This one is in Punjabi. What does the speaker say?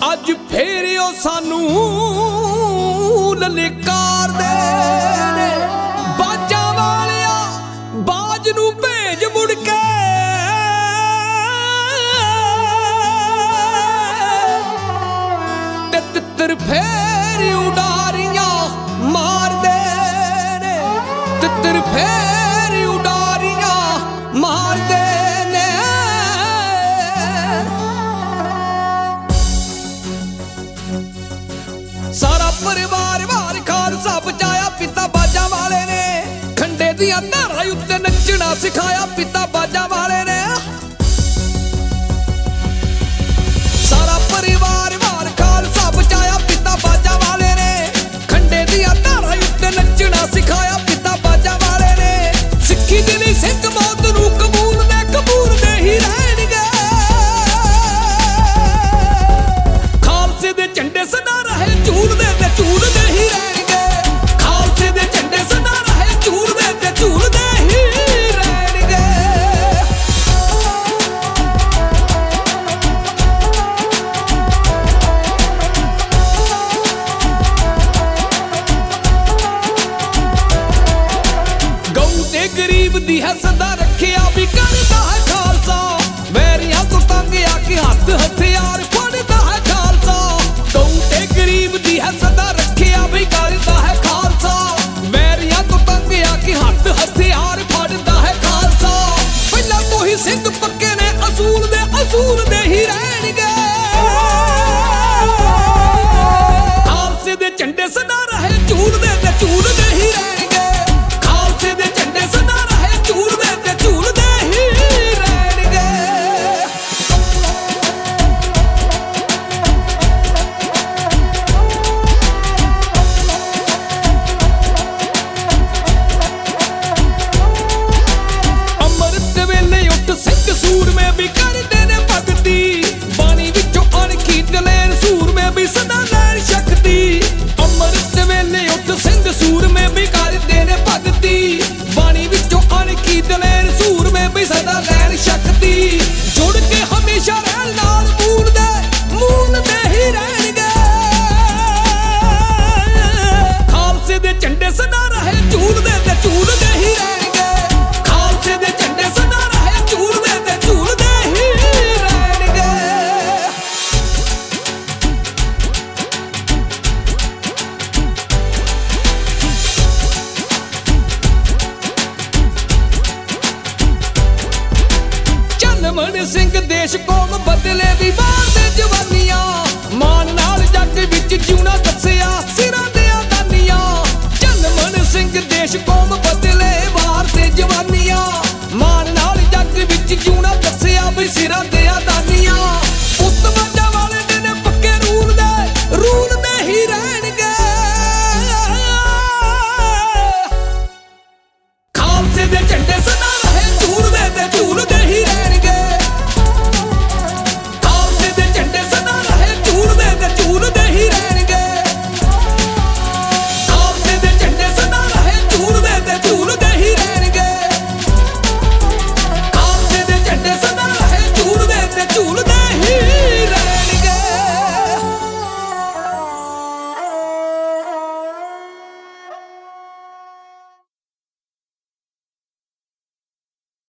ਅੱਜ ਫੇਰ ਉਹ ਸਾਨੂੰ ਲਲਕਾਰਦੇ ਨੇ। ਬਾਜਾਂ ਵਾਲਿਆ ਬਾਜ ਨੂੰ ਭੇਜ ਮੁੜ ਕੇ, ਤੇ ਤਿੱਤਰ ਫੇਰ ਉਡਾਰੀਆਂ ਮਾਰਦੇ ਨੇ। ਤਿੱਤਰ ਫੇਰ ਉਡਾਰੀਆਂ ਮਾਰਦੇ ਨੇ। ਸਾਰਾ ਪਰਿਵਾਰ ਵਾਰ ਖਾਲਸਾ ਬਚਾਇਆ, ਪਿਤਾ ਬਾਜਾਂ ਵਾਲੇ ਨੇ। ਖੰਡੇ ਦੀਆਂ ਧਾਰਾਂ ਉੱਤੇ ਨੱਚਣਾ ਸਿਖਾਇਆ, ਪਿਤਾ ਬਾਜਾਂ ਵਾਲੇ ਨੇ। ਸਾਰਾ ਪਰਿਵਾਰ ਵਾਰ ਖਾਲਸਾ ਬਚਾਇਆ, ਪਿਤਾ ਬਾਜਾਂ ਵਾਲੇ ਨੇ। ਖੰਡੇ ਦੀਆਂ ਧਾਰਾਂ ਉੱਤੇ ਨੱਚਣਾ ਸਿਖਾਇਆ, ਪਿਤਾ ਬਾਜਾਂ ਵਾਲੇ ਨੇ। ਸਿੱਖੀ ਦੇ ਲਈ ਸਿੰਘ ਮੌਤ ਨੂੰ ਕਬੂਲਦੇ ਹੀ ਰਹਿਣਗੇ। ਖਾਲਸੇ ਦੇ ਝੰਡੇ ਸਦਾ ਰਹੇ ਝੂਲਦੇ ਤੇ ਝੂਲਦੇ ਹੀ ਰਹਿਣਗੇ। ਖਾਲਸੇ ਦੇ ਝੰਡੇ ਸਦਾ ਰਹੇ ਝੂਲਦੇ ਤੇ ਝੂਲਦੇ ਹੀ ਰਹਿਣਗੇ। ਗਊ ਤੇ ਗਰੀਬ ਦੀ ਹੈ ਸਦਾ ਰੱਖਿਆ ਵੀ ਕਰਦਾ ਹੈ ਖਾਲਸਾ। ਵੈਰੀਆਂ ਤੋਂ ਤੰਗ ਆ ਕੇ ਹੱਥ ਹਥਿਆਰ ਫੜਦਾ ਹੈ ਖਾਲਸਾ। ਗਊ ਤੇ ਗਰੀਬ ਦੀ ਹੈ ਸਦਾ ਰੱਖਿਆ ਵੀ ਕਰਦਾ ਹੈ ਖਾਲਸਾ। ਵੈਰੀਆਂ ਤੋਂ ਤੰਗ ਆ ਕੇ ਹੱਥ ਹਥਿਆਰ ਫੜਦਾ ਹੈ ਖਾਲਸਾ। ਪਹਿਲਾਂ ਤੋਂ ਹੀ ਸਿੰਘ ਪੱਕੇ ਨੇ, ਅਸੂਲ ਦੇ ਹੀ ਰਹਿਣਗੇ। ਖਾਲਸੇ ਦੇ ਝੰਡੇ ਸਦਾ ਰਹੇ ਝੂਲਦੇ ਤੇ ਝੂਲਦੇ ਹੀ ਰਹਿਣਗੇ।